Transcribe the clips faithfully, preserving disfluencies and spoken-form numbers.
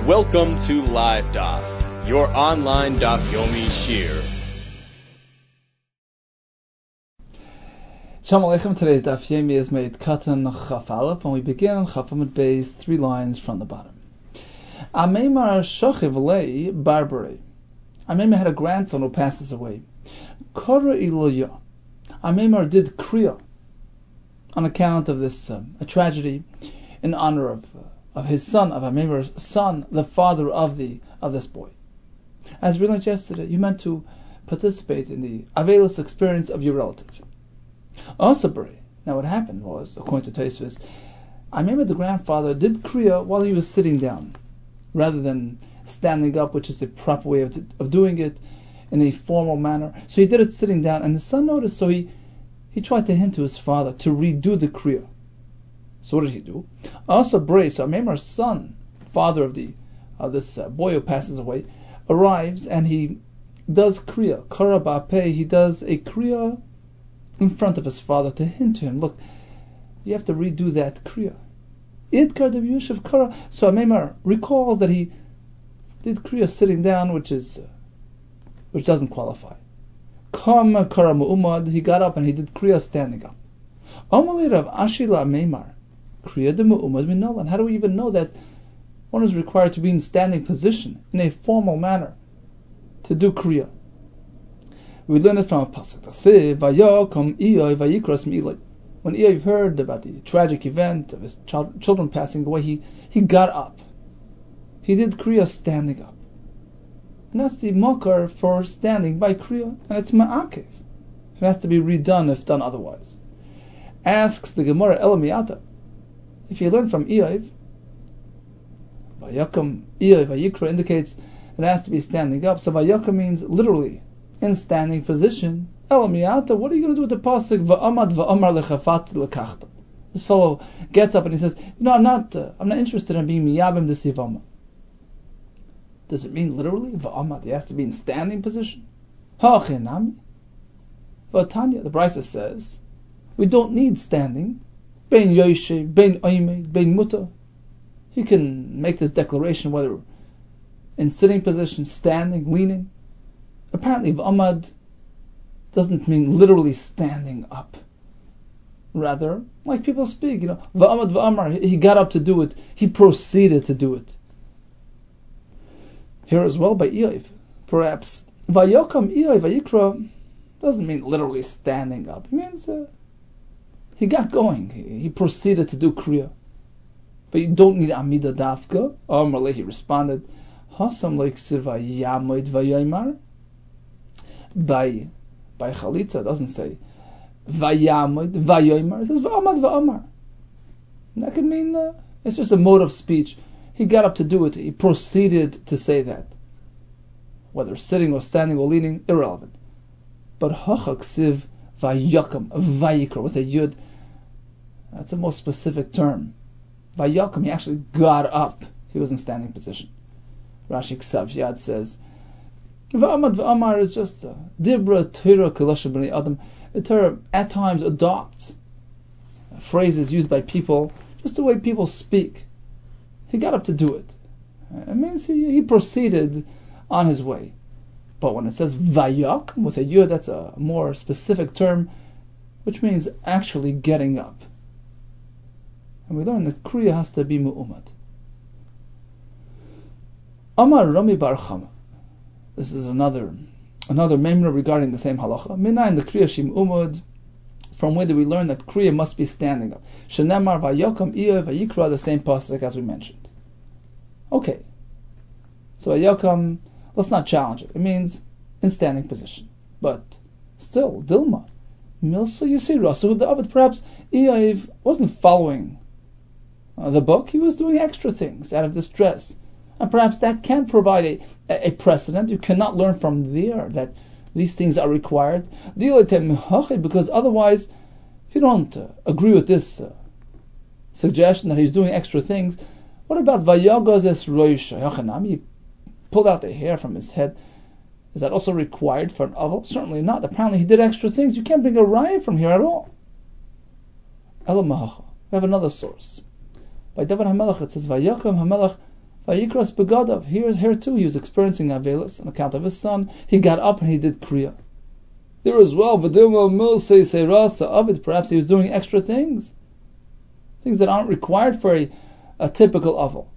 Welcome to Live Daf, your online Daf Yomi Shir. Shalom Aleichem. Today's Daf Yomi is made Katan Chaf Aleph, and we begin on Chaf Amud Beis, three lines from the bottom. Ameimar Shochiv Lei Barbary. Ameimar had a grandson who passes away. Kora Iloya. Ameimar did Kriya on account of this um, a tragedy in honor of uh, of his son, of Ameimar's son, the father of the of this boy. As we learned yesterday, you meant to participate in the Avelis experience of your relative. Also, now what happened was, according to Tosfos, Ameimar the grandfather did Kriya while he was sitting down, rather than standing up, which is the proper way of, of doing it in a formal manner. So he did it sitting down, and his son noticed, so he, he tried to hint to his father to redo the Kriya. So what did he do? Also, Bray, so Ameimar's son, father of the of this uh, boy who passes away, arrives and he does Kriya, Kara Ba'peh, he does a Kriya in front of his father to hint to him, look, you have to redo that Kriya. Idkar de Yusuf Kara. So Ameimar recalls that he did Kriya sitting down, which is uh, which doesn't qualify. Kam Kara Mu'umad, he got up and he did Kriya standing up. Amalei Rav Ashila Ameimar. Kriya de Mu'umad Minolan. How do we even know that one is required to be in standing position in a formal manner to do Kriya? We learn it from a pasuk. When Eiv heard about the tragic event of his child, children passing away, he, he got up. He did Kriya standing up. And that's the makar for standing by Kriya, and it's ma'akev. It has to be redone if done otherwise. Asks the Gemara Elamiyata, if you learn from Eiv, Vayakam Eiv Vayikra indicates it has to be standing up. So Vayakam means literally in standing position. Elamiyata, what are you going to do with the pasuk? Va'amad va'amar lechafatz lekachta. This fellow gets up and he says, "No, I'm not. Uh, I'm not interested in being miyabim desivama." Does it mean literally va'amad? He has to be in standing position. Ha'chinami. V'tanya, the Brisa says, we don't need standing. Bein yoshe, bein oimed, bein muta. He can make this declaration whether in sitting position, standing, leaning. Apparently, v'amad doesn't mean literally standing up. Rather, like people speak, you know, v'amad v'amar, he got up to do it, he proceeded to do it. Here as well by Eiv, perhaps, vayokam Eiv vayikra doesn't mean literally standing up. It means uh, he got going, he, he proceeded to do Kriya. But you don't need Amida Dafka. Amrle, he responded, Hasam like Sivayamoid Vayaymar. By by Chalitza, it doesn't say Vayamoid Vayaymar. It says Va'amad Va'amar. And that could mean uh, it's just a mode of speech. He got up to do it. He proceeded to say that. Whether sitting or standing or leaning, irrelevant. But Hachak Siv Vayakam Vayikra with a Yud. That's a more specific term. Vayakam, he actually got up. He was in standing position. Rashi Ksav Yad says, V'amad v'amar is just a dibra Torah kalasha b'nei adam. The Torah at times adopts phrases used by people, just the way people speak. He got up to do it. It means he, he proceeded on his way. But when it says vayak with a yud, that's a more specific term, which means actually getting up. And we learn that Kriya has to be mu'umad. Amar Rami Bar Chama. This is another another memra regarding the same halacha. Mina in the Kriya Shim Umud, from where do we learn that Kriya must be standing up? Shenemar Vayakam Eiv Vayikra, the same pasuk as we mentioned. Okay. So Vayakam, let's not challenge it. It means in standing position. But still, Dilma. Milsa Yisira. So David, perhaps Eiv wasn't following uh, the book, he was doing extra things out of distress. And perhaps that can provide a, a precedent. You cannot learn from there that these things are required. Because otherwise, if you don't uh, agree with this uh, suggestion that he's doing extra things, what about Vayagazes Roisha? He pulled out the hair from his head. Is that also required for an oval? Certainly not. Apparently he did extra things. You can't bring a riot from here at all. We have another source. By David HaMelech it says, Vayakam HaMelech Vayikras begadav. Here, here too, he was experiencing Avelis on account of his son. He got up and he did Kriya. There as well, V'dilma milsei seirasa avid. Perhaps he was doing extra things, things that aren't required for a, a typical aval.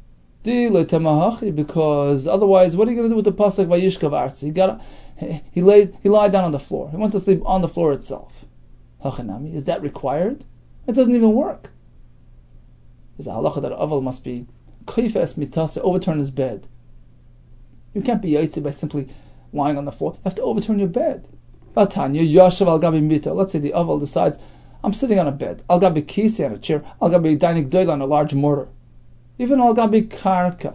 Because otherwise, what are you going to do with the pasuk Vayishkav Artz? He got, he, he laid, he lied down on the floor. He went to sleep on the floor itself. Hachanami, is that required? It doesn't even work. There's a halacha that aval must be kaifes mitase, overturn his bed. You can't be yaitze by simply lying on the floor. You have to overturn your bed. Vatanya yashav al gabi mita. Let's say the aval decides, I'm sitting on a bed. Al gabi kisi on a chair. Al gabi dining doila on a large mortar. Even al gabi karka.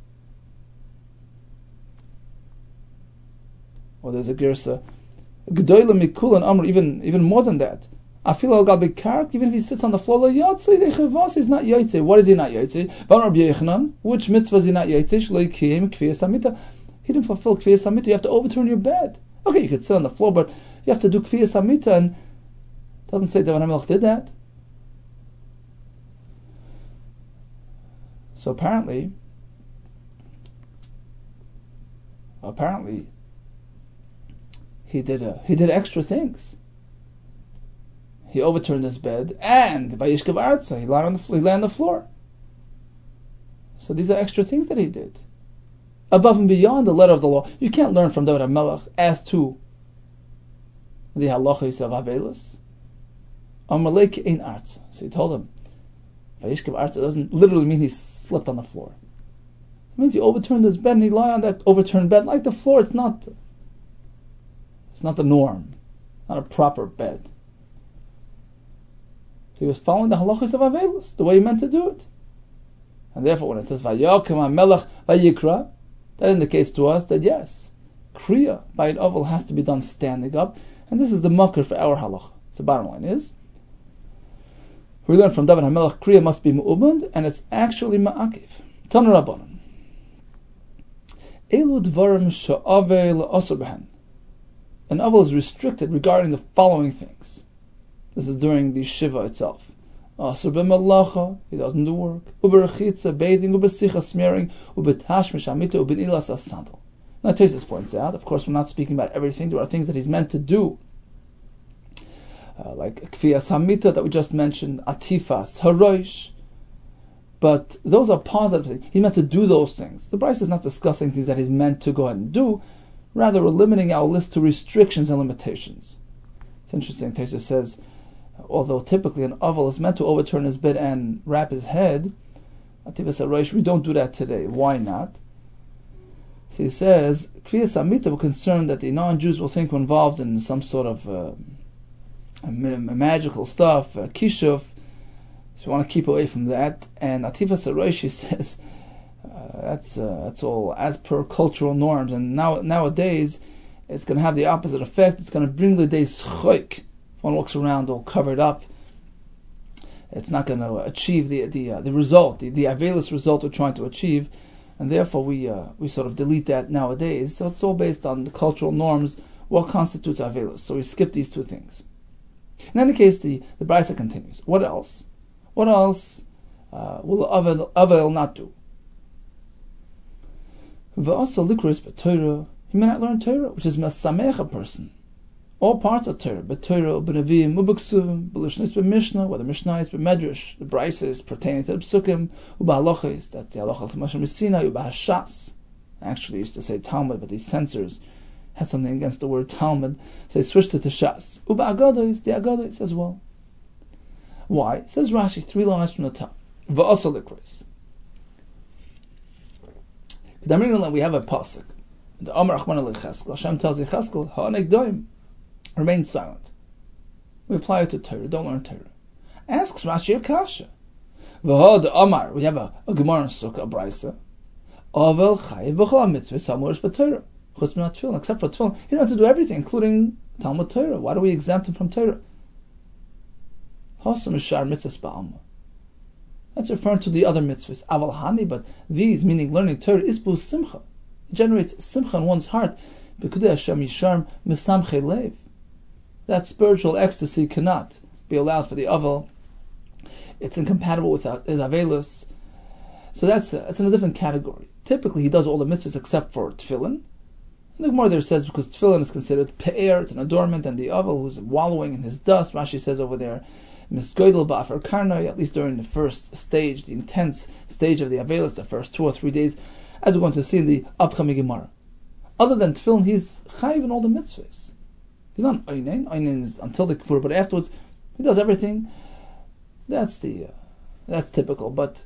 Or there's a girsa. G'doila mikul and amr, even even more than that. I feel al gabi kark, even if he sits on the floor, he's not yaitze. What is he not yaitze? Which mitzvah is he not yaitze? He didn't fulfill kviyas hamita. You have to overturn your bed. Okay, you could sit on the floor, but you have to do kviyas hamita, and it doesn't say that David HaMelech did that. So apparently, apparently, he did a, he did extra things. He overturned his bed, and Vayishkav Artza, he lay on the he lay on the floor. So these are extra things that he did, above and beyond the letter of the law. You can't learn from David HaMelech as to the halachos of Avelis. Amalek ein Artza. So he told him, Vayishkav Artza doesn't literally mean he slept on the floor. It means he overturned his bed and he lay on that overturned bed like the floor. It's not. It's not the norm, not a proper bed. He was following the halachos of Avelis, the way he meant to do it. And therefore, when it says Vayakim HaMelech Vayikra, that indicates to us that yes, Kriya by an aval has to be done standing up, and this is the makar for our halach. So the bottom line is, we learn from David HaMelech, Kriya must be mu'uband, and it's actually ma'akiv. Tanu Rabbanan. Elu dvarim she'avel asur behen. An aval is restricted regarding the following things. This is during the Shiva itself. Asur b'malacha, he doesn't do work. Uberachitza, bathing, ubesicha, smearing, ubetashmish hamita, ubenilas asandal. Now Tosfos points out, of course we're not speaking about everything, there are things that he's meant to do. Uh, like Kfiyas Hamita that we just mentioned, Atifas, Harosh. But those are positive things. He's meant to do those things. The Bryce is not discussing things that he's meant to go ahead and do. Rather, we're limiting our list to restrictions and limitations. It's interesting, Tosfos says, although typically an aval is meant to overturn his bed and wrap his head, Atifas Harosh, we don't do that today. Why not? So he says, Kfiyas Hamita, we're concerned that the non-Jews will think we're involved in some sort of uh, magical stuff, uh, kishuf, so we want to keep away from that. And Atifas Harosh, he says, uh, that's uh, that's all as per cultural norms, and now nowadays it's going to have the opposite effect. It's going to bring the day schoik. If one walks around all covered up, it's not going to achieve the the uh, the result, the, the Avelis result we're trying to achieve, and therefore we uh, we sort of delete that nowadays. So it's all based on the cultural norms. What constitutes Avelis? So we skip these two things. In any case, the, the Brisa continues. What else? What else uh, will Avel, Avel not do? V'asa likros b'Torah. He may not learn Torah, which is mesamech a person. All parts of Torah, b'Torah, b'Nevi'im, b'B'Ksuvim, b'Lishnis, b'Mishnah, whether Mishnah is b'Medrash, the Brisa is pertaining to the Psukim, u'ba'halachos, that's the halacha to Moshe Messina, u'ba'hashas. Actually, used to say Talmud, but these censors had something against the word Talmud, so they switched it to Shas. Uba Agados, the Agados as well. Why? It says Rashi, three lines from the top. V'asa likros. We have a pasuk. The Amar Achman al Yecheskel. Hashem tells Yecheskel, Ha'anek doim, remain silent. We apply it to Torah. Don't learn Torah. Asks Rashi a kasha. V'ha the Amar. We have a, a Gemara in Sukkah, a Brisa. Avel chayiv b'chol mitzvahs hamorish b'Torah. Except for tefillin, he don't have to do everything, including Talmud Torah. Why do we exempt him from Torah? That's referring to the other mitzvahs, aval hani, but these, meaning learning Torah, isbu simcha. It generates simcha in one's heart. That spiritual ecstasy cannot be allowed for the aval. It's incompatible with his avelus. So that's a, it's in a different category. Typically, he does all the mitzvahs except for tefillin. And the Gemara there says because tefillin is considered pe'er, it's an adornment, and the avel who's wallowing in his dust, Rashi says over there, misgoidel ba'afar karnai, at least during the first stage, the intense stage of the avelis, the first two or three days, as we're going to see in the upcoming Gemara. Other than tefillin, he's chayiv in all the mitzvahs. He's not oinen. Oinen is until the kfur, but afterwards he does everything. That's the uh, that's typical. But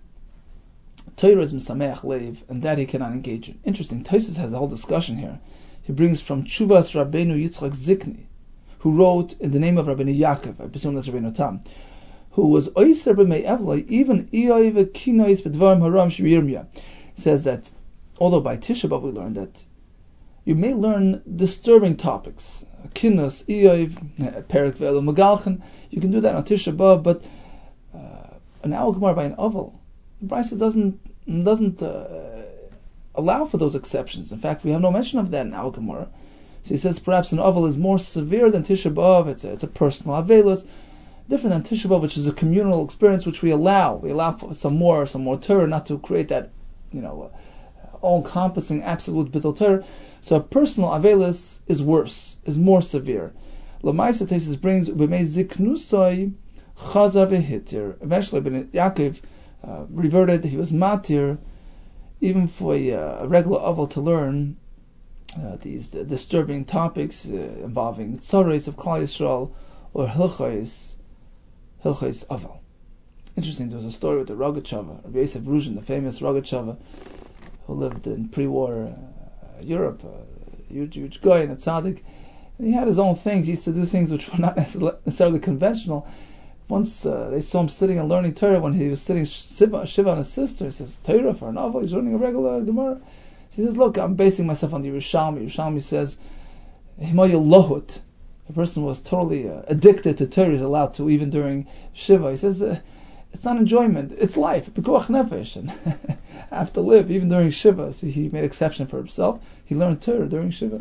Torah is misameach leiv, and that he cannot engage in. Interesting. Tosfos has a whole discussion here. He brings from Tshuvas Rabbeinu Yitzchak Zikni, who wrote in the name of Rabbeinu Yaakov, I presume that's Rabbeinu Tam, who was oiser b'mei evloi, even iyoi v'kinois b'dvarim haram sh'yirmiyah. Says that although by Tisha B'Av we learned that you may learn disturbing topics, kinos, iyoi, perik ve'elu magalchen. You can do that on Tisha B'Av, but uh, an al gemara by an aval, the Brisa doesn't doesn't. Uh, allow for those exceptions. In fact, we have no mention of that in Al Gemara. So he says perhaps an aval is more severe than Tisha B'Av. It's a, it's a personal avelos, different than Tisha B'Av, which is a communal experience which we allow. We allow for some more, some more Torah, not to create that, you know, uh, all-encompassing absolute bittul Torah. So a personal avelos is worse, is more severe. Lamaisa Tosfos brings ubemei ziknusoi chaza v'hitir. Eventually, Ben Yaakov uh, reverted. He was matir. Even for a, uh, a regular aval to learn uh, these uh, disturbing topics uh, involving tzaros of Klal Yisrael or hilchos, hilchos aval. Interesting, there was a story with the Rogatchover, Rabbi Yosef Ruzhin, the famous Rogatchover, who lived in pre-war uh, Europe, a huge, huge guy and a tzaddik, and he had his own things. He used to do things which were not necessarily conventional. Once uh, they saw him sitting and learning Torah when he was sitting Shiva, Shiva on his sister. He says, Torah for a novel? He's learning a regular Gemara. He says, look, I'm basing myself on the Yerushalmi. Yerushalmi says, Himoya lohut. A person was totally uh, addicted to Torah is allowed to, even during Shiva. He says, uh, it's not enjoyment, it's life. Pikuach nefesh. And I have to live, even during Shiva. So he made exception for himself. He learned Torah during Shiva.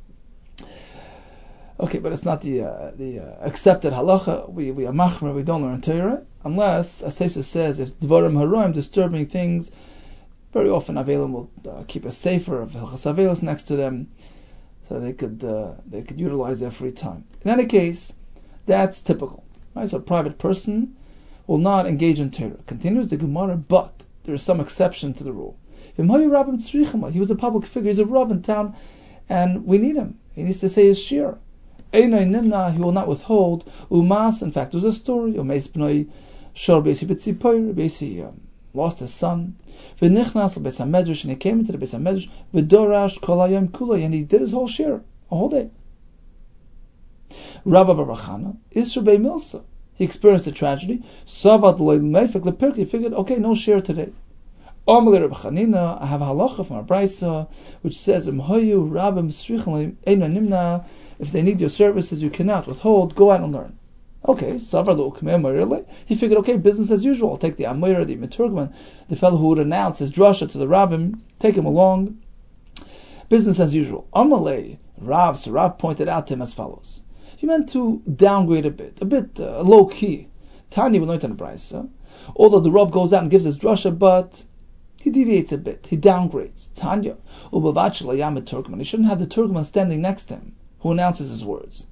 Okay, but it's not the uh, the uh, accepted halacha. We we are machmer. We don't learn Torah unless, as Tosfos says, if dvarim haroim, disturbing things, very often Avelim will uh, keep a sefer of hilchos avelos next to them, so they could uh, they could utilize their free time. In any case, that's typical. Right? So a private person will not engage in Torah. Continues the Gemara, but there is some exception to the rule. He was a public figure. He's a rav in town, and we need him. He needs to say his shir. He will not withhold. Umas, in fact, there was a story. Umeis b'noi shor b'esi b'tzipoy. B'esi lost his son. V'nichnas l'beis hamedrash, and he came into the beis hamedrash. V'dorash kol hayom kulay, and he did his whole shir, a whole day. Rabbi Bar Chana is Rabbi Milsa. He experienced a tragedy. Savad loy meifek lepirk. He figured, okay, no shir today. Omele Rabbi Chanina, I have a halacha from our Brisa, which says, Imhoyu Rabbim Srichim Eina Nimna. If they need your services, you cannot withhold. Go out and learn. Okay, Savar Lo Kameh Moirele. He figured, okay, business as usual. I'll take the Amoira, the Meturgman, the fellow who would announce his drasha to the Rabbim, take him along. Business as usual. Amalei Rav, so Rav pointed out to him as follows. He meant to downgrade a bit, a bit uh, low key. Tanya we learned in the Brisa. Although the Rav goes out and gives his drasha, but he deviates a bit. He downgrades. Tanya, ubavach yam Turkman. He shouldn't have the Turkman standing next to him, who announces his words.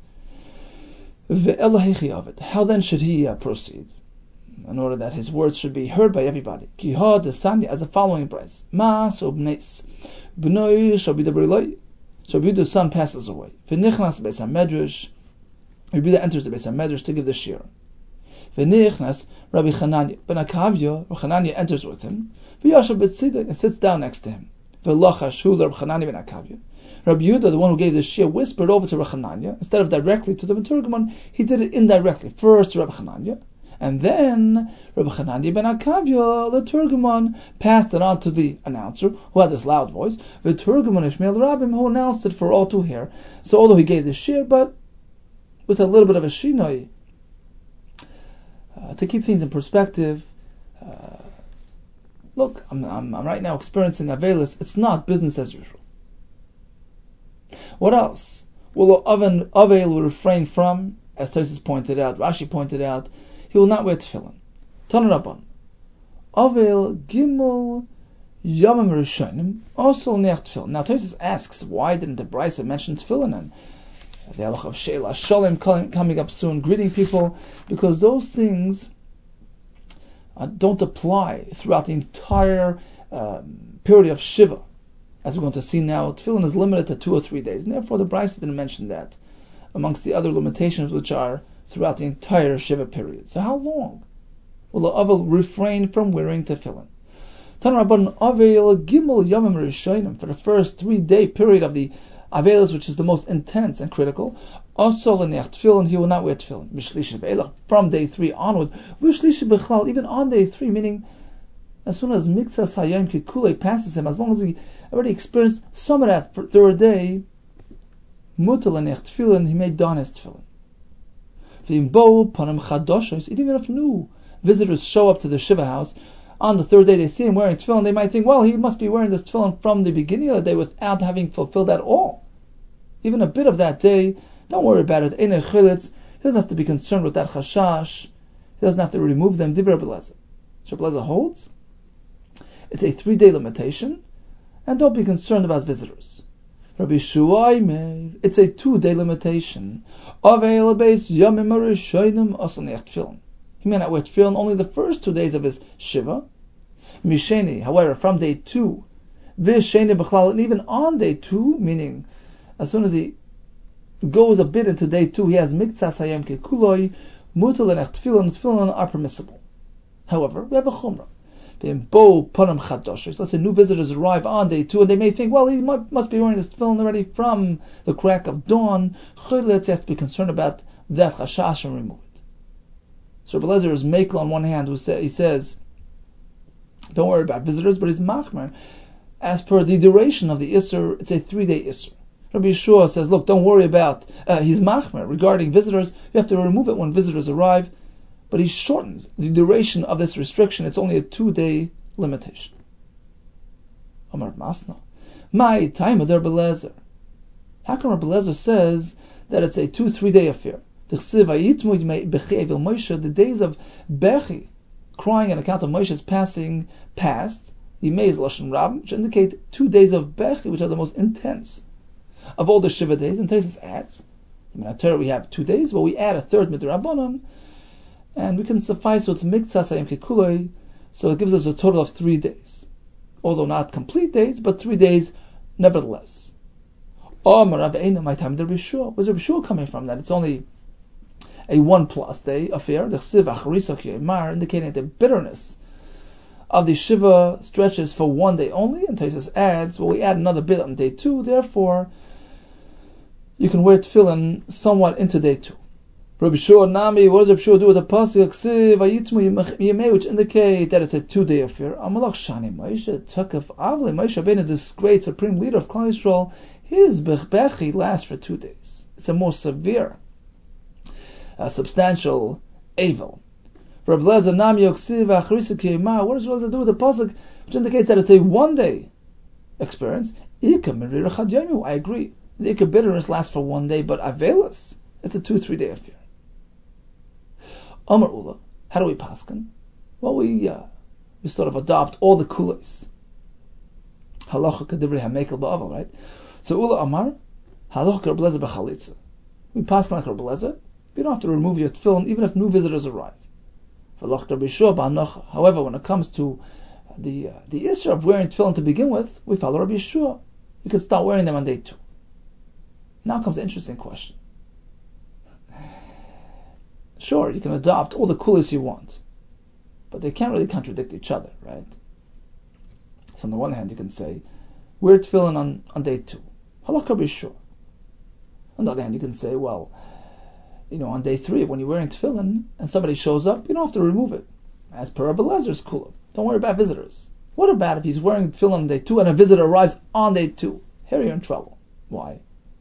How then should he uh, proceed? In order that his words should be heard by everybody. Kihad Sanya, as the following price. Mas ubnes. B'noi shabidabriloi. Shabida's son passes away. V'nichnas beis hamedrash. Rabbi enters the beis hamedrash to give the shir. V'nichnas Rabbi Chananya. Ben Akavya, Rabbi Chananya enters with him. V'yashav b'tzidei, and sits down next to him. V'lachash hu Rabbi Chananya ben Akavya. Rabbi Yehuda, the one who gave the shir, whispered over to Rabbi Chananya instead of directly to the Meturgaman. He did it indirectly. First to Rabbi Chananya, and then Rabbi Chananya ben Akavya, the Turgaman, passed it on to the announcer, who had this loud voice. The Turgaman Ishmael Rabbim, who announced it for all to hear. So although he gave the shir, but with a little bit of a shinoi, uh, to keep things in perspective. Uh, look, I'm, I'm, I'm right now experiencing Avelis. It's not business as usual. What else will Avel will refrain from? As Tosfos pointed out, Rashi pointed out, he will not wear tefillin. Tana Rabban. Avel Gimel Yamim Rishonim also necht tefillin. Now Tosfos asks, why didn't the Brisa mention tefillin and the halach of Sheila Shalom coming up soon, greeting people? Because those things uh, don't apply throughout the entire um, period of Shiva. As we're going to see now, tefillin is limited to two or three days, and therefore the Brisa didn't mention that amongst the other limitations which are throughout the entire Shiva period. So how long will the Avel refrain from wearing tefillin? Tan Rabban Avel Gimel Yamim Rishonim, for the first three-day period of the Avelos, which is the most intense and critical. Also l'neach tefillin, he will not wear tefillin. Mishlishi be'elach, from day three onward. V'shlishi bechlal, even on day three, meaning as soon as Miktsas Hayom Kikulei passes him, as long as he already experienced some of that for third day, Mutal l'neich tefillin, he may don his tefillin. V'imbo panim chadoshos, even if new visitors show up to the Shiva house, on the third day they see him wearing tefillin, they might think, well, he must be wearing this tefillin from the beginning of the day without having fulfilled that all. Even a bit of that day, don't worry about it. He doesn't have to be concerned with that chashash. He doesn't have to remove them. Divrei Rabbi Eliezer. Rabbi Eliezer holds it's a three-day limitation, and don't be concerned about visitors. Rabbi Shuai, it's a two-day limitation. He may not wear tefillin only the first two days of his shiva. Misheni, however, from day two, v'sheni b'chlal, and even on day two, meaning as soon as he goes a bit into day two, he has miktsas hayom kekuloi, mutal and tefillin, tefillin are permissible. However, we have a chumrah. Let's say new visitors arrive on day two, and they may think, well, he might, must be wearing this tefillin already from the crack of dawn. Let's have to be concerned about that chashash and remove it. So Rabbi Eliezer is makel on one hand, who say, he says, don't worry about visitors, but he's machmer. As per the duration of the Isser, it's a three-day Isser. Rabbi Yeshua says, look, don't worry about, uh, he's machmer. Regarding visitors, you have to remove it when visitors arrive, but he shortens the duration of this restriction. It's only a two-day limitation. Amar Masna. My time of Rabbi Eliezer. How come Rabbi Eliezer says that it's a two, three-day affair? The days of Bechi, crying on account of Moshe's passing past, Yimei's Lashon Rab, which indicate two days of Bechi, which are the most intense of all the Shiva days. And Tosfos adds, in our Torah we have two days, but we add a third Midrabanan, and we can suffice with Miktsas Hayom Kekuloi, so it gives us a total of three days. Although not complete days, but three days nevertheless. Oh, Marav my time, the Rishua. Where's the Rishua coming from? That it's only a one plus day affair, the Chsiv Acharisak Yemar, indicating the bitterness of the Shiva stretches for one day only, and Tosfos adds, well, we add another bit on day two, therefore you can wear tefillin somewhat into day two. Rabbi Shua Nami, what does Rabbi Shua do with the pasuk Chsiv Vayitmu Yemei, which indicate that it's a two-day affair? Amalach Shani Moshe Takaf Avle Moshe Rabbeinu, this great supreme leader of Klal Yisrael, his bechbechi lasts for two days. It's a more severe, a substantial Avel. Rabbi Eliezer Nam Yoksiv Acharisu Kiyema. What does Rabbi Eliezer do with the pasuk, which indicates that it's a one-day experience? Ika Merir Chad Yomu. I agree. The Ika bitterness lasts for one day, but Avelis, it's a two, three-day affair. Amar Ula. How do we paskin? Well, we uh, we sort of adopt all the kulis. Halacha Kadivrei Hamekel Ba'avel, right? So Ula Amar Halacha Rabbi Eliezer B'Chalitza. We paskin like Rabbi Eliezer. You don't have to remove your tefillin even if new visitors arrive. However, when it comes to the uh, the issue of wearing tefillin to begin with, we follow Rabbi Yeshua. You can start wearing them on day two. Now comes the interesting question. Sure, you can adopt all the kulis you want, but they can't really contradict each other, right? So on the one hand, you can say, wear tefillin on, on day two. Halach Rabbi Yeshua. On the other hand, you can say, well, you know, on day three, when you're wearing tefillin and somebody shows up, you don't have to remove it. As per Rabbi Eliezer Kula. Don't worry about visitors. What about if he's wearing tefillin on day two and a visitor arrives on day two? Here you're in trouble. Why?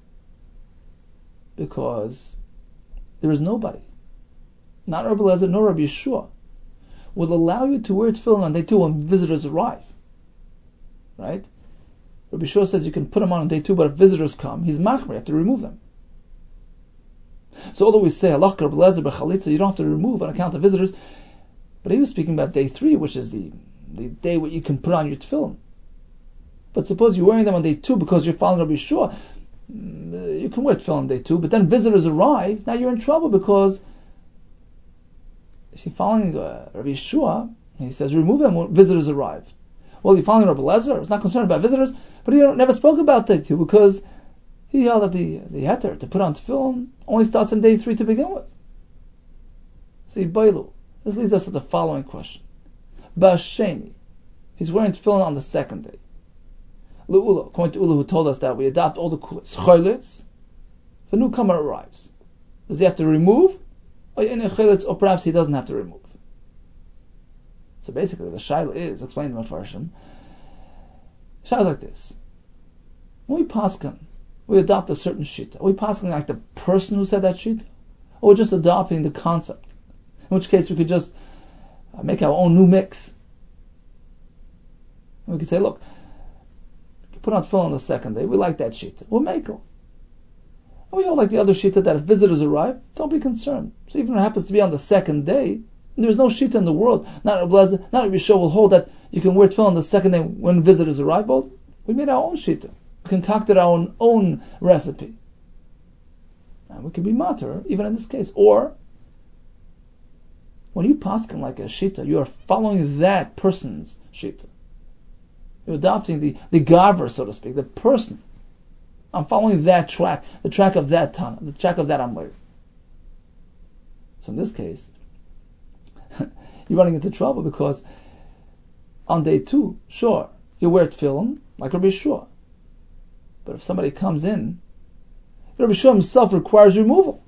Because there is nobody, not Rabbi Eliezer nor Rabbi Yeshua, will allow you to wear tefillin on day two when visitors arrive. Right? Rabbi Yeshua says you can put them on on day two, but if visitors come, he's machmer, you have to remove them. So although we say, Allah Rabbi Eliezer B'Chalitza, you don't have to remove on account of visitors, But he was speaking about day three, which is the, the day where you can put on your tefillin. But suppose you're wearing them on day two because you're following Rabbi Yeshua, you can wear tefillin on day two, but then visitors arrive, now you're in trouble because if you're following uh, Rabbi Yeshua, he says remove them when visitors arrive. Well, you're following Rabbi Lezer, he's not concerned about visitors, but he never spoke about day two because he held that the, the heter to put on tefillin only starts on day three to begin with. See, Bailu. This leads us to the following question. Ba'asheni. He's wearing tefillin on the second day. Le'ula, according to Ula, who told us that we adopt all the kulis. Choylitz. If a newcomer arrives, does he have to remove? Or, or perhaps he doesn't have to remove. So basically, the shaila is, explained in Mefarshim, shaila is like this. When we paskin, we adopt a certain shita. Are we paskin like the person who said that shita? Or we're just adopting the concept? In which case we could just uh, make our own new mix. And we could say, look, if you put on tefillin on the second day, we like that shita. We'll make it. And we all like the other shita that if visitors arrive, don't be concerned. So even if it happens to be on the second day, there's no shita in the world, not a blazer, not a Yeshua will hold that you can wear tefillin on the second day when visitors arrive. Well, we made our own shita. We concocted our own, own recipe. And we can be matter, even in this case. Or, when you paskin like a shita, you are following that person's shita. You're adopting the, the garver, so to speak, the person. I'm following that track, the track of that Tana, the track of that Amleir. So in this case, you're running into trouble because on day two, sure, you wear tefillin like Rabbi Yeshua. But if somebody comes in, Rabbi Yeshua himself requires removal.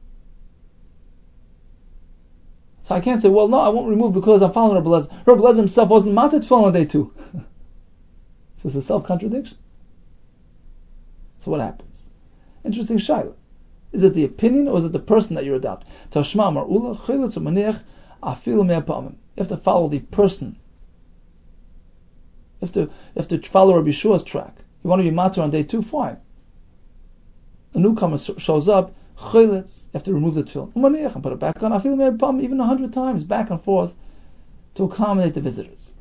So I can't say, well, no, I won't remove because I'm following Rabbi Lezer. Rabbi Lezer himself wasn't matzah tefillin on day two. So it's a self-contradiction. So what happens? Interesting shaila. Is it the opinion or is it the person that you're adopting? Tashma mar'ula chilutz u'maniach afilu mea pa'amim. You have to follow the person. You have to, you have to follow Rabbi Yeshua's track. You want to be matter on day two, fine. A newcomer shows up, chilutz, you have to remove the tefillin. U'maniach, and put it back on, afilu mea pa'amim, even a hundred times, back and forth, to accommodate the visitors.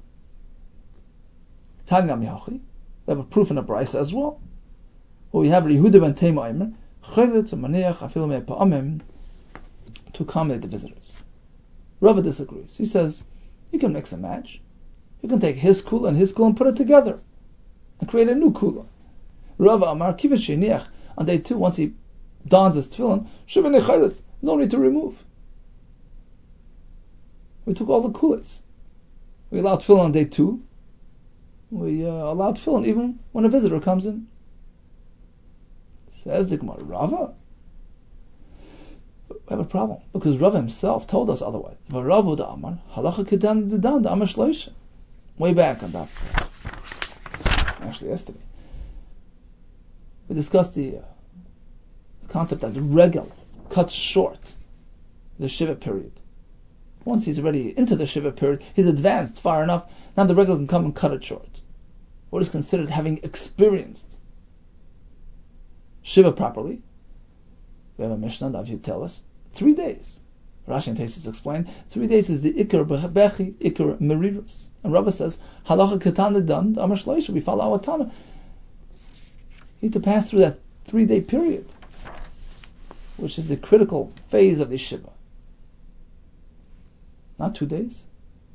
Tagam Yachi. We have a proof in the Brisa as well. Well, we have Yehuda ben Tema Aimer, Chayletz Maniach Afil Me Pa'amim, to accommodate the visitors. Rava disagrees. He says, you can mix and match. You can take his kula and his kula and put it together and create a new kula. Rava Amar Kiva Sheniach, on day two, once he dons his tefillin, Shuvene Chayletz, no need to remove. We took all the kulas. We allowed tefillin on day two. We uh, allow tefillin even when a visitor comes in. Says the Gemara, Rava? We have a problem, because Rava himself told us otherwise. Way back on that. Actually, yesterday. We discussed the, uh, the concept that the regel cuts short the Shiva period. Once he's already into the Shiva period, he's advanced far enough, now the regel can come and cut it short. What is considered having experienced Shiva properly? We have a Mishnah that you tell us three days. Rashi and Taisus explain three days is the Iker Bechi, Iker Merirus. And Rabbi says, Halacha Ketana done, Amar Shloisha, we follow our Tana. You need to pass through that three day period, which is the critical phase of the Shiva. Not two days.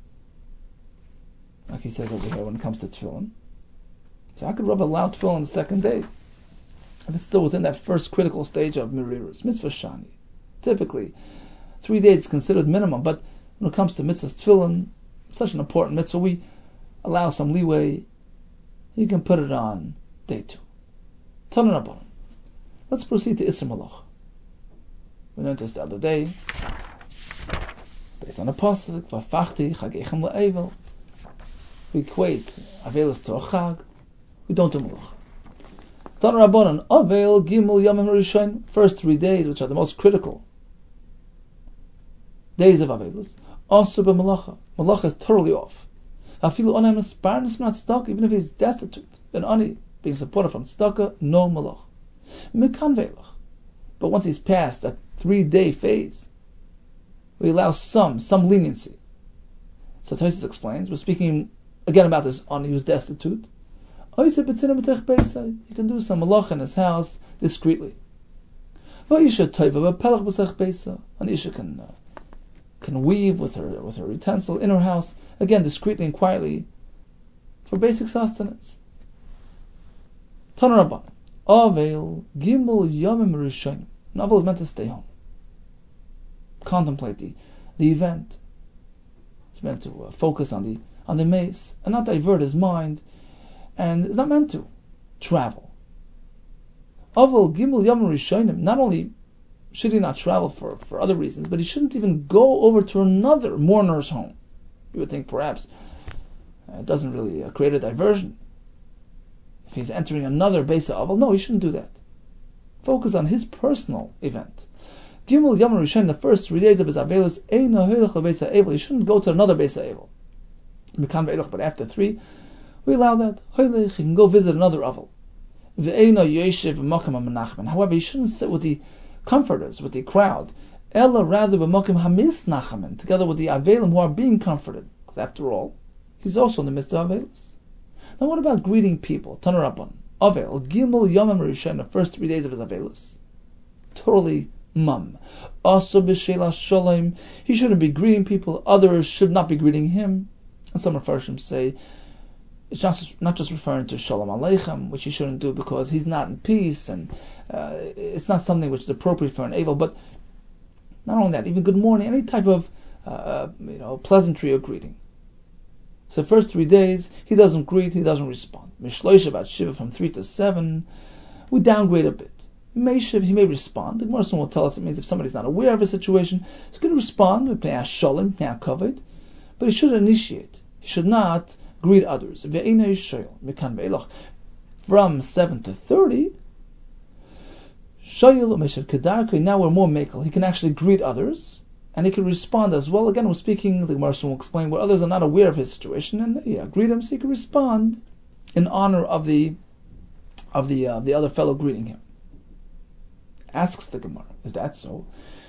Like he says over here when it comes to tefillin. So how could Rav allow tefillin on the second day? If it's still within that first critical stage of Merirus, mitzvah shani. Typically, three days is considered minimum, but when it comes to mitzvah tefillin, such an important mitzvah, we allow some leeway. You can put it on day two. Tanan Rabbanan. Let's proceed to Isser Malach. We learned this the other day, based on a pasuk, Vafachti chagechem le'evel. We equate Avelis to a chag. We don't do Malach. Tanan Rabbanan, Avel Gimel Yamim Rishon, first three days, which are the most critical days of Avelis, also by Malacha. Malacha is totally off. Afilu Onam Esparnis not stuck, even if he's destitute. Then Ani, being supported from tzedakah, no Malach. Mekan Velach. But once he's past that three day phase, we allow some, some leniency. So Tosfos explains, we're speaking again about this on he was destitute. You can do some malach in his house discreetly. An Isha can uh, can weave with her with her utensil in her house, again discreetly and quietly, for basic sustenance. Tana Rabban, Avel Gimel Yomim Rishonim. Avel is meant to stay home, contemplate the, the event. It's meant to uh, focus on the on the mace and not divert his mind, and it's not meant to travel. Avel Gimel Yomim Rishonim. Not only should he not travel for, for other reasons, but he shouldn't even go over to another mourner's home. You would think perhaps uh, it doesn't really uh, create a diversion if he's entering another Beis Avel. No, he shouldn't do that. Focus on his personal event. Gimel Yom Rishon, the first three days of his Avelus, Eina Hoylech Beis Avel. He shouldn't go to another Beis Avel. But after three, we allow that. Hoylech, he can go visit another Avel. Ve'eina Yeshiv Makam HaMenachmen. However, he shouldn't sit with the comforters, with the crowd. Ella rather b'makim hamis nachamen, together with the avelim who are being comforted. Because after all, he's also in the midst of avelis. Now what about greeting people? Tana Rabban, Avel, Gimel Yomim Rishon, the first three days of his avelis. Totally mum. Also b'sheila shalom, he shouldn't be greeting people, others should not be greeting him. And some Mepharshim say, it's not just, not just referring to Shalom Aleichem, which he shouldn't do because he's not in peace, and uh, it's not something which is appropriate for an Avel, but not only that, even good morning, any type of uh, you know pleasantry or greeting. So first three days, he doesn't greet, he doesn't respond. Mishloish about Shiva from three to seven, we downgrade a bit. Meishiv, he may respond. The Gemara will tell us it means if somebody's not aware of a situation, he's going to respond, with Pnei HaSholem, Pnei HaKavod, but he should initiate. He should not greet others. From seven to thirty, now we're more mekel. He can actually greet others, and he can respond as well. Again, we're speaking, the Gemara will explain, where others are not aware of his situation, and yeah, greet him so he can respond in honor of the of the uh, the other fellow greeting him. Asks the Gemara, is that so?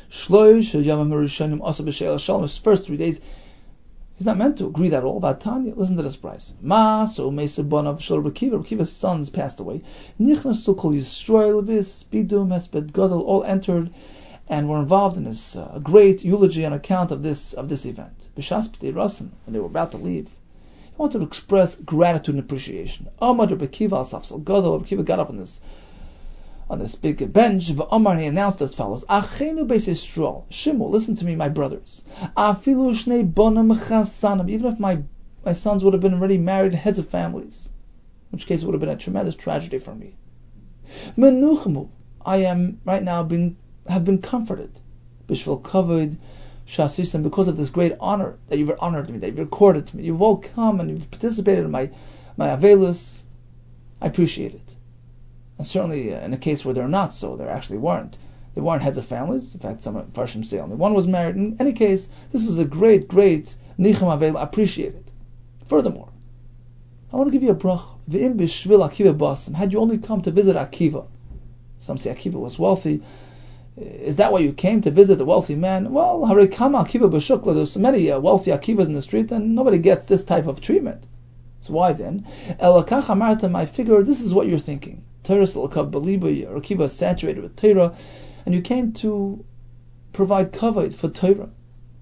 His first three days, he's not meant to greet at all. Vatanya, listen to this price. Ma so meisubanav shel Rekiva. Rekiva's sons passed away. Nichnasu kol Yisrael vis bidum hesped gadol, all entered and were involved in this uh, great eulogy on account of this of this event. B'shas p'tei rasim, when they were about to leave, he wanted to express gratitude and appreciation. Amad Rekiva al safsel gadol. Rekiva got up on this on this big bench, and he announced as follows: Achenu beis Yisrael, Shimul, listen to me, my brothers. Afilu shnei bonam chasanam, even if my, my sons would have been already married heads of families, in which case it would have been a tremendous tragedy for me. Menuchmu, I am right now being have been comforted. Bishvil kavod shasisam, because of this great honor that you've honored me, that you've recorded to me. You've all come and you've participated in my my avelus. I appreciate it. And certainly uh, in a case where they're not so, there actually weren't. They weren't heads of families. In fact, some Farshim say only one was married. In any case, this was a great, great Nichem Avel. I appreciate it. Furthermore, I want to give you a brach. V'im b'shvil Akiva basim. Had you only come to visit Akiva, some say Akiva was wealthy. Is that why you came to visit the wealthy man? Well, harikama Akiva b'shukla. There's so many uh, wealthy Akivas in the street, and nobody gets this type of treatment. So why then? Elakach amartam, I figure this is what you're thinking. Torah Rekiva is saturated with Torah, and you came to provide kavod for Torah.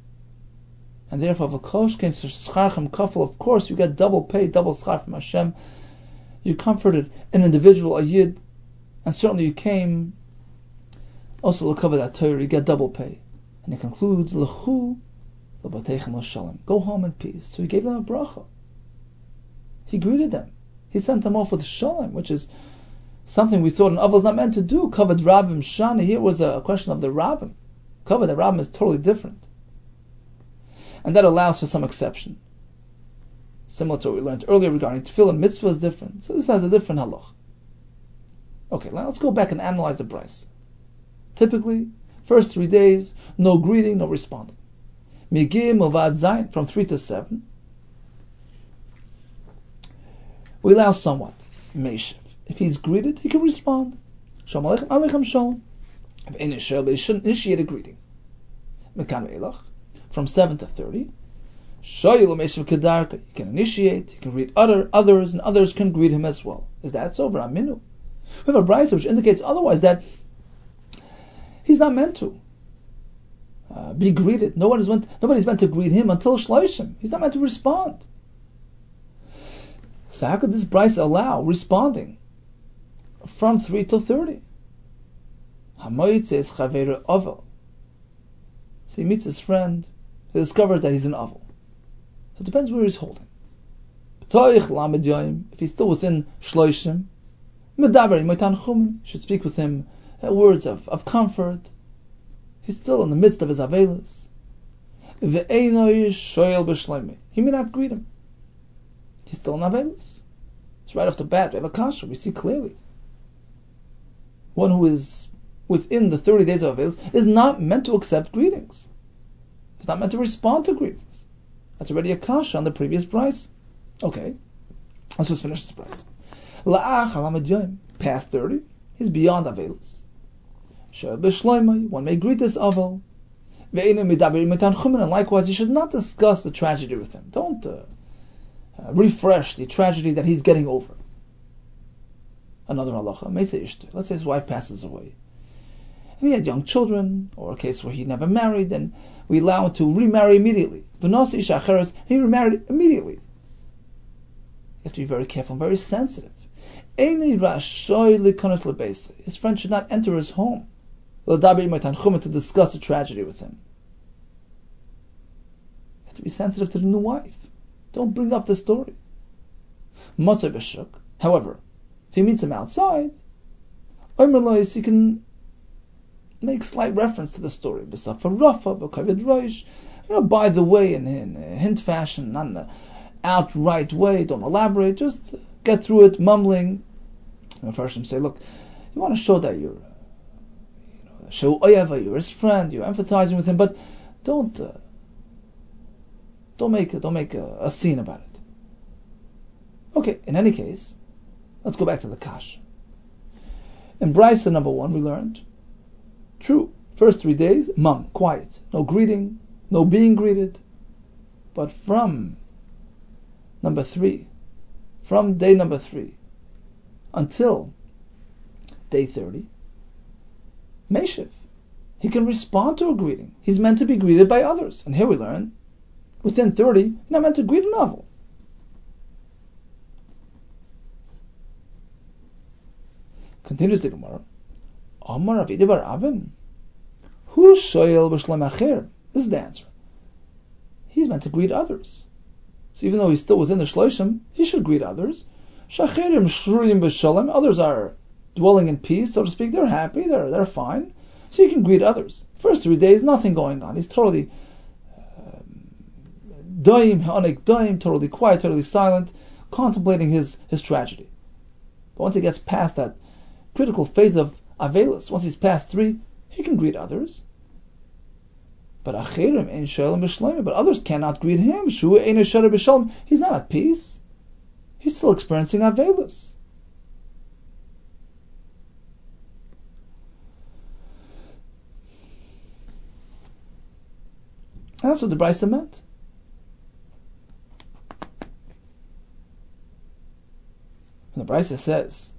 And therefore, of course, you get double pay, double schar from Hashem. You comforted an individual, a yid, and certainly you came also to cover that Torah, you get double pay. And he concludes, L'chu l'bateichem l'shalom. Go home in peace. So he gave them a bracha. He greeted them. He sent them off with shalom, which is something we thought an Avel is not meant to do. Kavod Rabbim Shani. Here was a question of the Rabbim. Kavod the Rabbim is totally different. And that allows for some exception. Similar to what we learned earlier regarding Tefillah, mitzvah is different. So this has a different halach. Okay, now let's go back and analyze the price. Typically, first three days, no greeting, no responding. Migim Movad Zayin, from three to seven. We allow somewhat. Meishiv. If he's greeted, he can respond. Shalom Aleichem, Aleichem Shalom. If ain't but he shouldn't initiate a greeting. Mekan Ve'elach, from seven to thirty. Shoyel Meshav Kedarka. He can initiate, he can greet other others, and others can greet him as well. Is that so? V'raminu. We have a brayso which indicates otherwise, that he's not meant to uh, be greeted. Nobody's meant, nobody's meant to greet him until Shloshim. He's not meant to respond. So how could this brayso allow responding from three till thirty? Hamoyitz Chaveru Ovel. So he meets his friend. He discovers that he's an Ovel. So it depends where he's holding. If he's still within Shloshim, should speak with him uh, words of, of comfort. He's still in the midst of his Avelis. He may not greet him. He's still in Avelis. It's right off the bat. We have a kasha. We see clearly. One who is within the thirty days of Avelis is not meant to accept greetings. He's not meant to respond to greetings. That's already a kasha on the previous price. Okay, let's just finish this price. Past thirty, he's beyond Avelis. One may greet this Avel. And likewise, you should not discuss the tragedy with him. Don't uh, uh, refresh the tragedy that he's getting over. Another halacha, let's say his wife passes away, and he had young children, or a case where he never married, and we allow him to remarry immediately. He remarried immediately. You have to be very careful and very sensitive. His friend should not enter his home to discuss the tragedy with him. You have to be sensitive to the new wife. Don't bring up the story. However, if he meets him outside, he can make slight reference to the story. You know, by the way, in, in a hint fashion, not in an outright way. Don't elaborate. Just get through it, mumbling. And first, say, look, you want to show that you're, you know, show oyava, you're his friend, you're empathizing with him, but don't, uh, don't make, don't make a, a scene about it. Okay. In any case, let's go back to the kash. In Brisa number one, we learned, true, first three days, mum, quiet, no greeting, no being greeted. But from number three, from day number three until day thirty, Meshiv, he can respond to a greeting. He's meant to be greeted by others. And here we learn, within thirty, you're not meant to greet a novel. Continues the Gemara. Amar Avidi bar Avin. Hu shoyel b'shlem acher. This is the answer. He's meant to greet others. So even though he's still within the Shloshim, he should greet others. Shacherim shruyim b'shalom. Others are dwelling in peace, so to speak. They're happy. They're they're fine. So he can greet others. First three days, nothing going on. He's totally daim, hanik daim, totally quiet, totally silent, contemplating his his tragedy. But once he gets past that critical phase of Avelis, once he's past three, he can greet others. But achirim ein shalom b'shloim. But others cannot greet him. Shu ein shara b'shalom. He's not at peace. He's still experiencing Avelis. And that's what the Brisa meant. And the Brisa says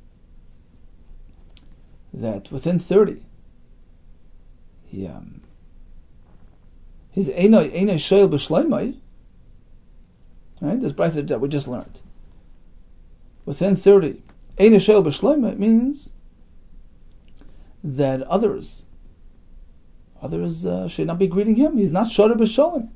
that within thirty, he um, he's einay einay shoyel b'shleimai. Right, this Brisa that we just learned. Within thirty, einay shoyel b'shleimai means that others, others uh, should not be greeting him. He's not shara b'shalom,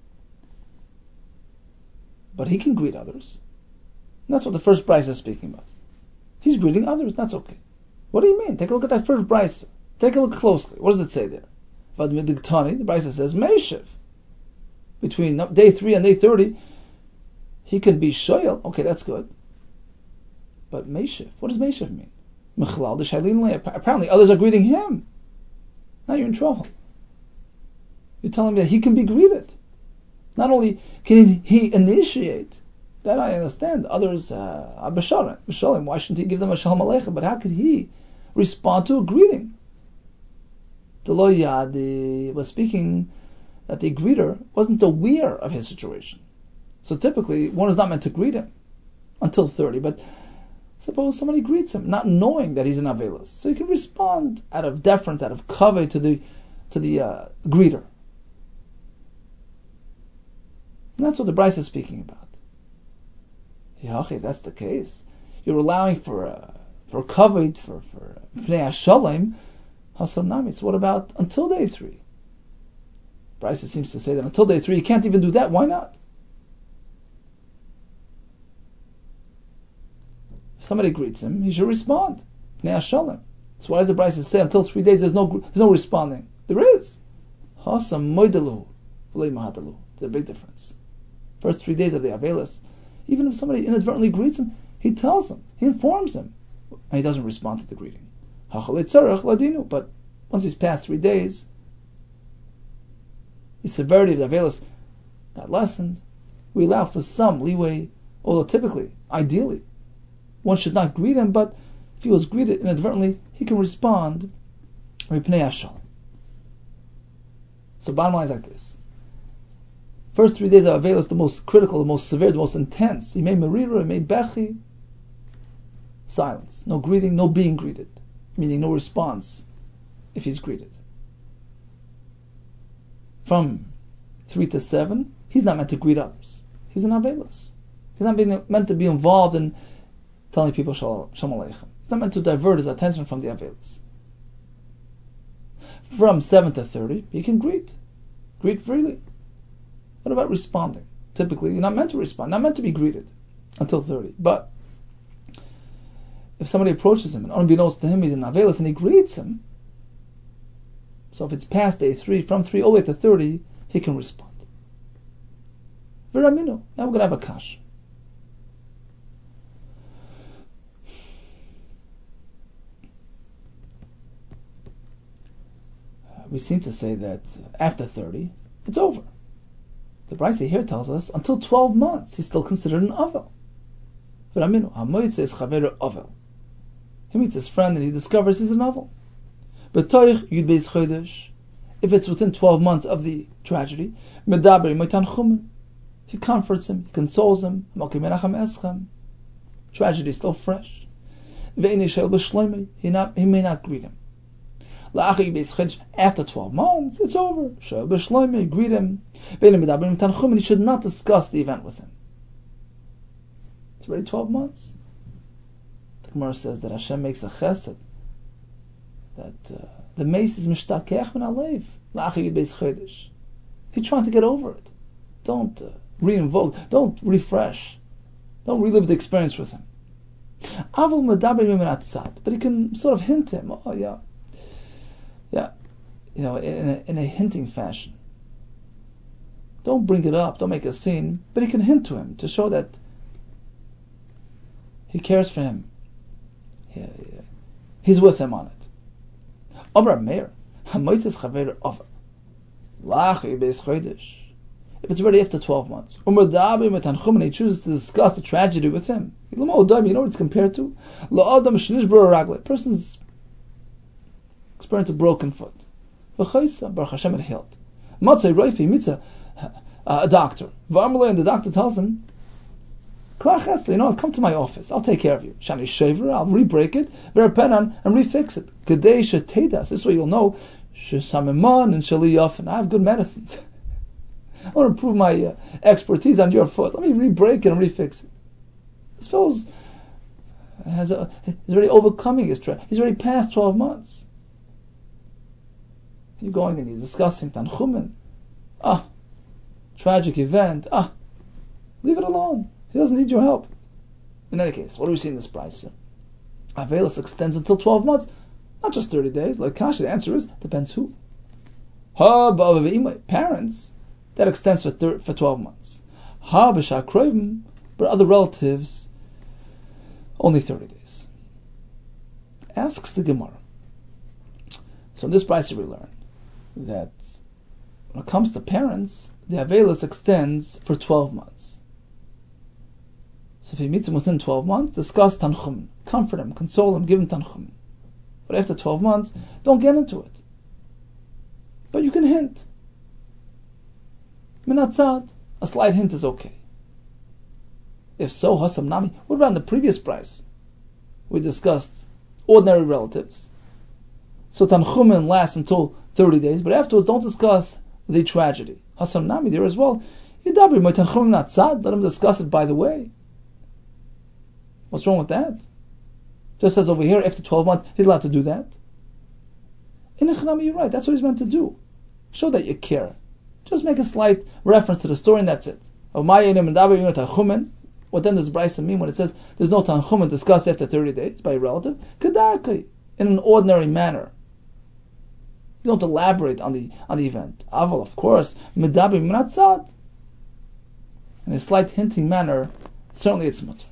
but he can greet others. And that's what the first Brisa is speaking about. He's greeting others. That's okay. What do you mean? Take a look at that first Brisa. Take a look closely. What does it say there? The Brisa says, Meishiv. Between day three and day thirty, he can be shoyel. Okay, that's good. But Meishiv, what does Meishiv mean? Apparently others are greeting him. Now you're in trouble. You're telling me that he can be greeted. Not only can he initiate, that I understand. Others are b'shalim. B'shalim. Why shouldn't he give them a shalom aleichem? But how could he respond to a greeting? The lo yadi was speaking that the greeter wasn't aware of his situation. So typically, one is not meant to greet him until thirty, but suppose somebody greets him, not knowing that he's an Avelis. So he can respond out of deference, out of kaveh to the to the uh, greeter. And that's what the Bryce is speaking about. Yach, if that's the case, you're allowing for uh, for kavod, for for pnei hashalom, hasanami. So what about until day three? Bryce seems to say that until day three you can't even do that. Why not? If somebody greets him, he should respond. Pnei hashalom. So why does the Bryce say until three days there's no there's no responding? There is. Hasam moidalu, v'lei mahadalu. There's a big difference. First three days of the Avelis, even if somebody inadvertently greets him, he tells him, he informs him, and he doesn't respond to the greeting. But once he's passed three days, the severity of the Avelis got lessened. We allow for some leeway, although typically, ideally, one should not greet him, but if he was greeted inadvertently, he can respond. So bottom line is like this. First three days of Avelis, the most critical, the most severe, the most intense. He may merira, he may bechi. Silence. No greeting, no being greeted. Meaning no response if he's greeted. From three to seven, he's not meant to greet others. He's an Avelis. He's not being, meant to be involved in telling people Shalom Aleichem. He's not meant to divert his attention from the Avelis. From seven to thirty, he can greet. Greet freely. What about responding? Typically, you're not meant to respond, not meant to be greeted until thirty. But if somebody approaches him and unbeknownst to him he's an Avelis and he greets him, so if it's past day three, from three all the way to thirty, he can respond. Viramino. Now we're going to have a kash. We seem to say that after thirty, it's over. The Brisa here tells us until twelve months he's still considered an Avel. He meets his friend and he discovers he's an Avel. If it's within twelve months of the tragedy, he comforts him, he consoles him. Tragedy is still fresh. He, not, he may not greet him. After twelve months, it's over. Greet him. He should not discuss the event with him. It's already twelve months. The Gemara says that Hashem makes a chesed, that uh, the mace is mishtakech min alev. He's trying to get over it. Don't uh, re-invoke, don't refresh, don't relive the experience with him. But he can sort of hint him, oh yeah, yeah, you know, in a, in a hinting fashion. Don't bring it up, don't make a scene, but he can hint to him to show that he cares for him. He, he's with him on it. If it's already after twelve months, and he chooses to discuss the tragedy with him, you know what it's compared to? A person's experienced a broken foot. Baruch Hashem, it healed. He meets a, a doctor, and the doctor tells him, you know, come to my office, I'll take care of you. Shani shaver, I'll re-break it, and refix it. Kadei shetedas, this way you'll know, shesamiman and shaliyafin, I have good medicines. I want to improve my uh, expertise on your foot. Let me re-break it and refix it. This fellow's has a, he's already overcoming his tra- he's already past twelve months. You're going and you're discussing Tanchumen. Ah, tragic event. Ah, leave it alone. He doesn't need your help. In any case, what do we see in this price? Avelis extends until twelve months, not just thirty days. Like Kasha, the answer is, depends who. Ha, parents, that extends for thir- for twelve months. Ha, b'shakroivim, but other relatives, only thirty days. Asks the Gemara. So in this price we learn that when it comes to parents, the Avelis extends for twelve months. So if he meets him within twelve months, discuss Tanchum, comfort him, console him, give him Tanchum. But after twelve months, don't get into it. But you can hint. Minatzad, a slight hint is okay. If so, Hasam Nami, what about in the previous price? We discussed ordinary relatives. So Tanchumen lasts until thirty days, but afterwards don't discuss the tragedy. Hasam Nami there as well. Yidabri, my Tanchumen not sad, let him discuss it by the way. What's wrong with that? Just as over here, after twelve months, he's allowed to do that. In Echanami, you're right, that's what he's meant to do. Show that you care. Just make a slight reference to the story and that's it. What then does Brisa mean when it says there's no Tanchumen discussed after thirty days by a relative? Kedarkai, in an ordinary manner. You don't elaborate on the on the event. Aval, of course, medabi minatzad. In a slight hinting manner, certainly it's mutter.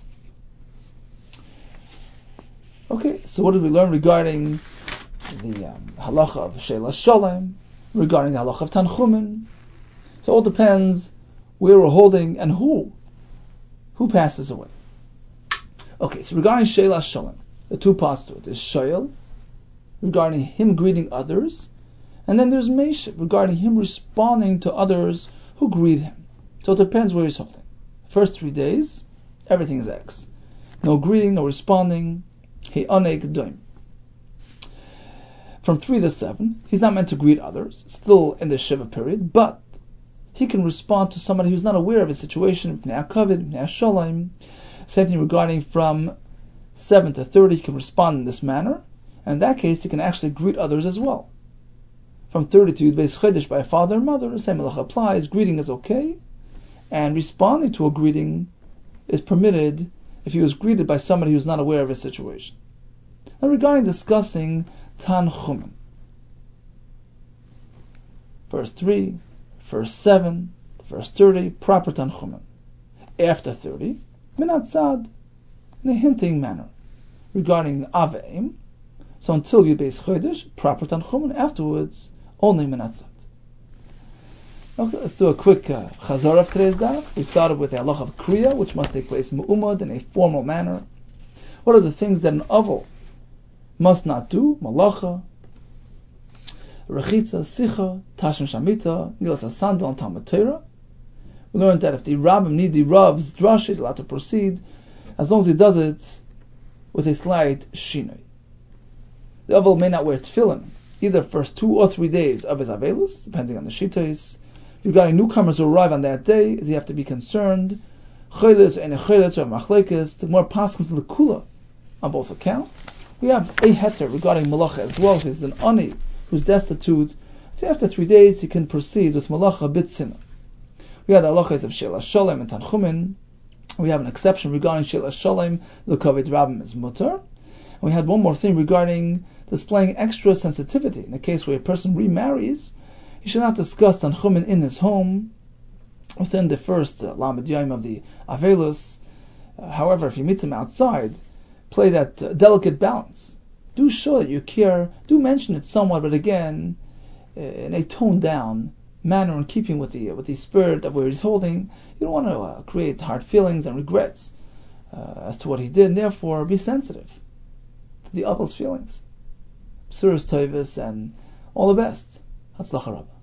Okay, so what did we learn regarding the um, halacha of Sheila Sholem, regarding the halacha of Tanchumen? So it all depends where we're holding and who. Who passes away. Okay, so regarding Sheila Sholem, the two parts to it. There's Shoel, regarding him greeting others, and then there's Meshiv, regarding him responding to others who greet him. So it depends where he's holding. First three days, everything is X. No greeting, no responding. He onek doim. From three to seven, he's not meant to greet others, still in the Shiva period, but he can respond to somebody who's not aware of his situation. Same thing regarding from seven to thirty, he can respond in this manner, and in that case, he can actually greet others as well. From thirty to Yud Beis Chodesh by a father and mother, the same halacha applies. Greeting is okay, and responding to a greeting is permitted if he was greeted by somebody who's not aware of his situation. Now regarding discussing Tanchumen, verse three, verse seven, verse thirty, proper Tanchumen. After thirty, Minat Tzad, in a hinting manner. Regarding Aveim, so until Yud Beis Chodesh, proper Tanchumen. Afterwards, only Minat Tzad. Okay, let's do a quick uh, chazar of today's daf. We started with a halacha of kriya, which must take place mu'umad in a formal manner. What are the things that an aval must not do? Malacha, rechitza, sicha, tashim shamita, nilas asandal, and Talmud Torah. We learned that if the rabbim need the rav's drush, he's allowed to proceed, as long as he does it with a slight shinoi. The aval may not wear tefillin either first two or three days of his avelus, depending on the shitais. Regarding newcomers who arrive on that day, does he have to be concerned? Choylitz and choylitz or machlekes, the more paschals lekula on both accounts. We have a heter regarding malacha as well. If he's an ani who's destitute, so after three days he can proceed with malacha bitzina. We have the halachas of Sheila Sholem and Tanchumen. We have an exception regarding Sheila Sholem, the kavod rabbim is mutter. And we had one more thing regarding displaying extra sensitivity. In a case where a person remarries, he should not discuss Tanchumen in his home within the first uh, Lamed Yom of the Avelus. Uh, however, if he meets him outside, play that uh, delicate balance. Do show that you care, do mention it somewhat, but again, uh, in a toned down manner, in keeping with the with the spirit of where he's holding. You don't want to uh, create hard feelings and regrets uh, as to what he did, and therefore be sensitive to the Aval's feelings. Surah's Tovis and all the best. Hatzlacha Rabbah.